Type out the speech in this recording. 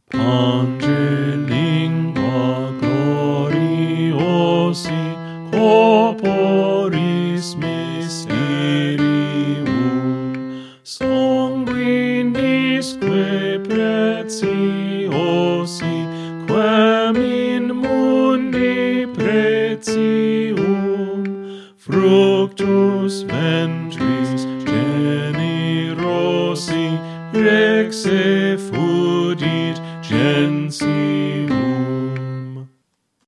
Pangelingua gloriosi corporis mysterium sanguinisque preciosi quem in mundi pretium fructus ventris